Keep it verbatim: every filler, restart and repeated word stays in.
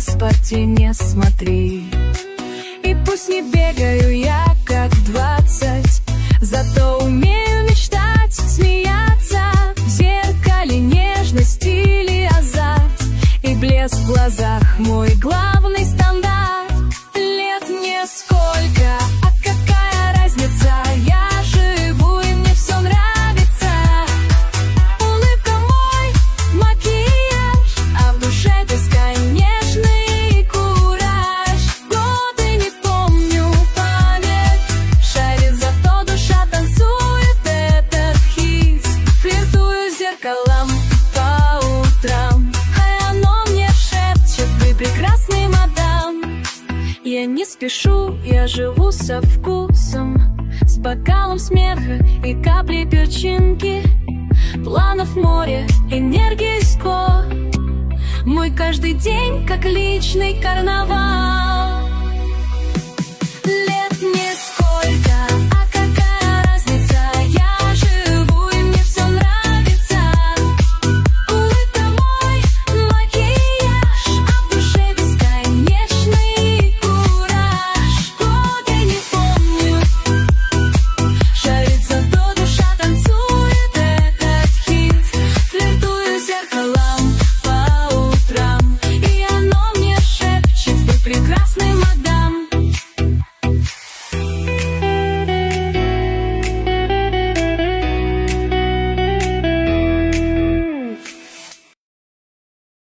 паспорте не смотри. И пусть не бегаю я как двадцать, зато умею мечтать, смеяться. В зеркале нежность или азарт, и блеск в глазах мой главный стандарт. Лет мне сколько, а какая разница? Я живу, и мне все нравится. Улыбка мой макияж, а в душе бесконечный кураж. Годы не помню, поверь, шарит, зато душа танцует этот хит. Флиртую с зеркалом по утрам, а оно мне шепчет: вы прекрасный, мадам. Я не спешу, я живу со вкусом, с бокалом смеха и каплей перчинки. Планов море, энергии скор, мой каждый день как личный карнавал.